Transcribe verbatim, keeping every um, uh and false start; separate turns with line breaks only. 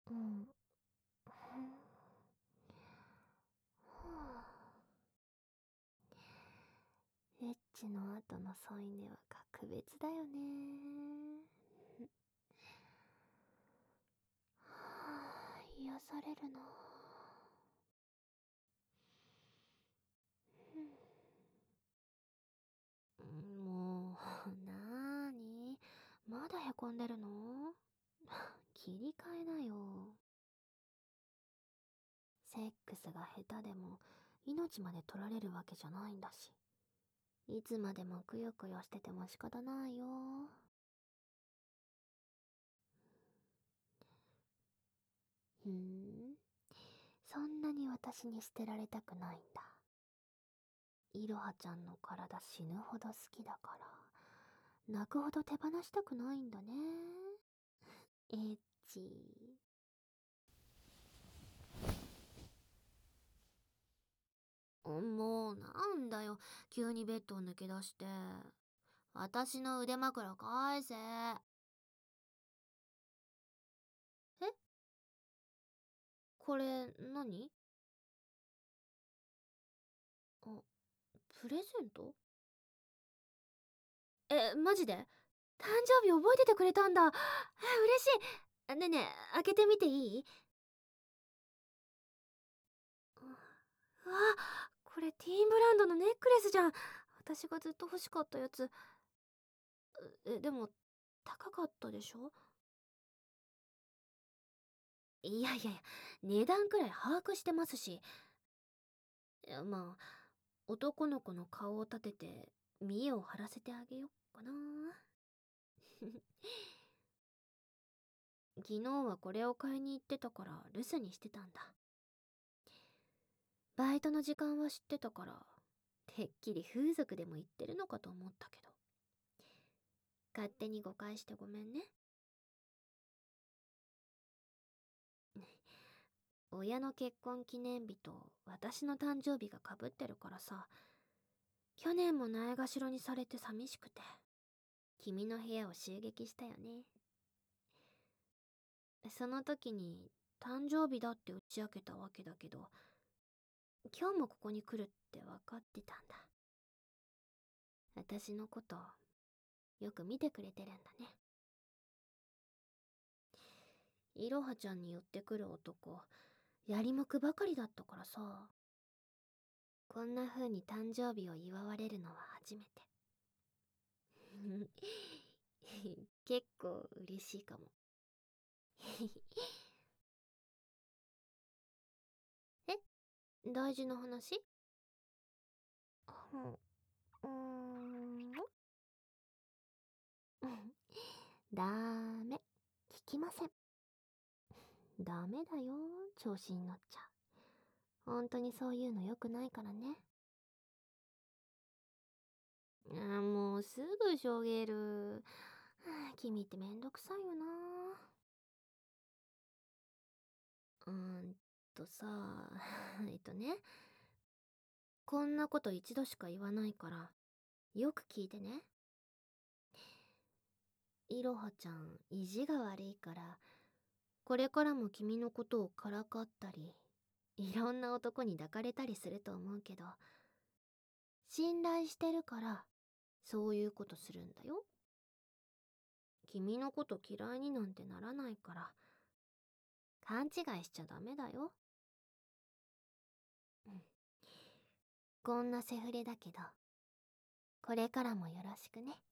うん。エッチの後の添い寝は格別だよね。はあ、癒されるな。うん、もう、なーに、まだへこんでるの？切り替えなよ。セックスが下手でも命まで取られるわけじゃないんだし、いつまでもくよくよしてても仕方ないよ。ふーん、そんなに私に捨てられたくないんだ。いろはちゃんの体死ぬほど好きだから、泣くほど手放したくないんだね。エッチ。もうなんだよ、急にベッドを抜け出して。私の腕枕返せ。え、これ何？あ、プレゼント？え、マジで？誕生日覚えててくれたんだ。え、嬉しい。ねえねえ、開けてみていい？うわ、これティーンブランドのネックレスじゃん。私がずっと欲しかったやつ。え、でも高かったでしょ？いやいやいや、値段くらい把握してますし。いや、まあ男の子の顔を立てて見栄を張らせてあげよっかな。昨日はこれを買いに行ってたから留守にしてたんだ。バイトの時間は知ってたからてっきり風俗でも行ってるのかと思ったけど、勝手に誤解してごめんね。親の結婚記念日と私の誕生日がかぶってるからさ、去年もないがしろにされて寂しくて君の部屋を襲撃したよね。その時に誕生日だって打ち明けたわけだけど、今日もここに来るって分かってたんだ。私のことよく見てくれてるんだね。いろはちゃんに寄ってくる男やりもくばかりだったからさ、こんな風に誕生日を祝われるのは初めて。結構嬉しいかも。え、大事な話？うん、うーん。ダメ、聞きません。ダメだよ、調子に乗っちゃ。本当にそういうの良くないからね。あ、もうすぐしょげる。はあ、君ってめんどくさいよな。うーんとさ、えっとね、こんなこと一度しか言わないからよく聞いてね。いろはちゃん意地が悪いから、これからも君のことをからかったり、いろんな男に抱かれたりすると思うけど、信頼してるからそういうことするんだよ。君のこと嫌いになんてならないから、勘違いしちゃダメだよ。うん、こんなセフレだけど、これからもよろしくね。